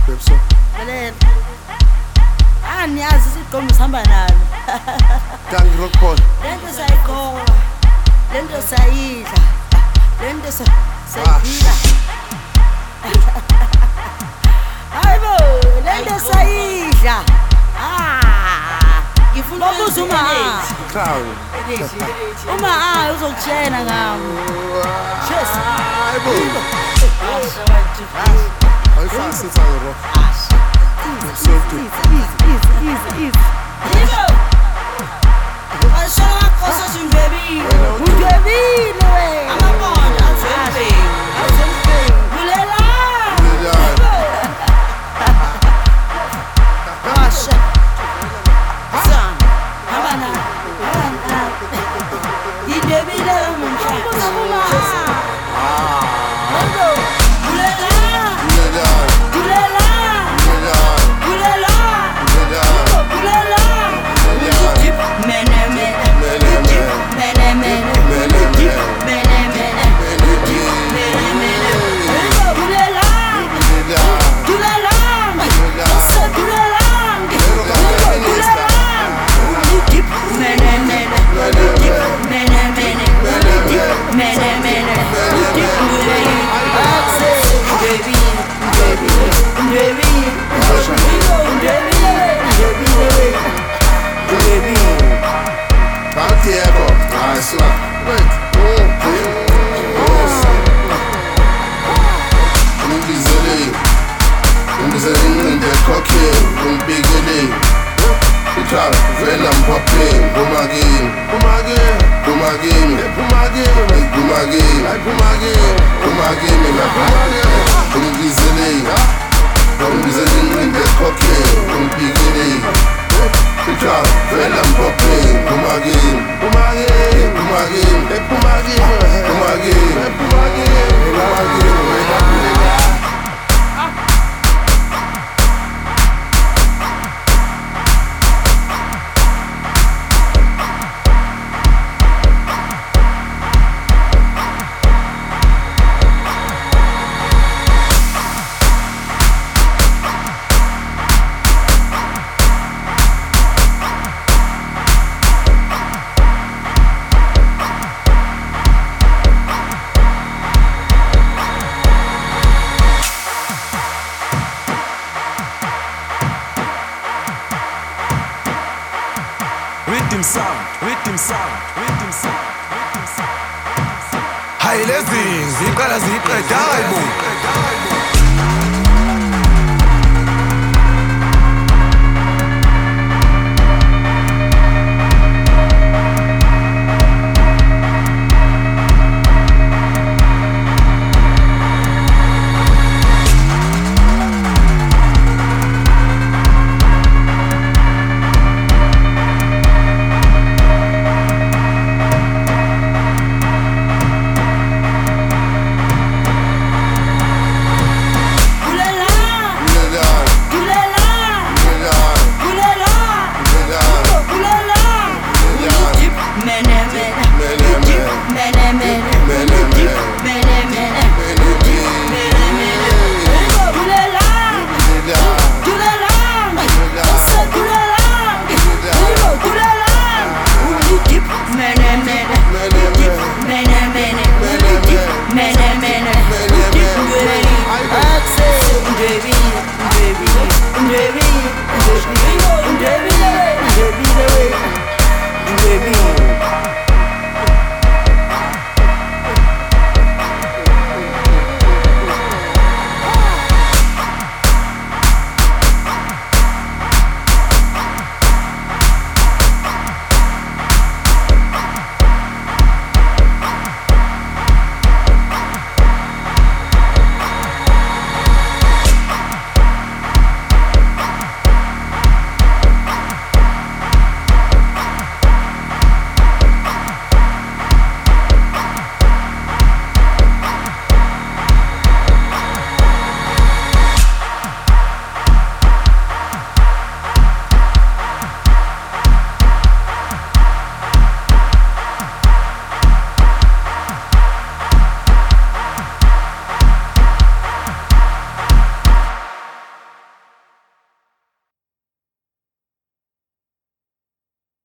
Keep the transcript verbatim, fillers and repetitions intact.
Pepso. Lalela. Ah niyazi siqombo sihamba nalo. Gang rock ball. Lento sayiqoka. Lento sayidla. Lento sayidla. Hayibo, lento sayidla. Ah. Ngifuna ukubuza uma Clown. uma ah uzokutshena ngami. Cheers. Hayibo. Ayifasi sithi rock. So good. Easy, easy, easy, easy. Yibo. Ashaka kosa singebile. Ungebile we. Amabona azembe. Azembe. Bulela. Bulela. Asha. Sam. Habana. Habana. Ingebile umuntu. Uzabuma. Ah. Bulela. Bulela. Bulela. Bulela. Bulela. Mene mene. Mene mene. Mene mene. Mene mene. Mene mene. Bulela. Bulela. Asa bulela. Bulela. Mene mene. Mene mene. Mene mene. Asa baby, baby, baby. Santiago, nice one. Wait. Ungizele, ungizele nginde koke, umbigele. Ikhaya vela mphapheni, phuma kimi, phuma kimi, phuma kimi, phuma kimi, phuma kimi, phuma kimi, phuma kimi lapha. Ungizele, ungizele nginde koke, umbigele. Ikhaya vela mphapheni, phuma kimi, phuma kimi, phuma kimi, phuma kimi, phuma kimi, phuma kimi, phuma kimi. Rhythm sound, rhythm sound, rhythm sound, rhythm sound. Hayi lezi ziqala ziqeda hayibo.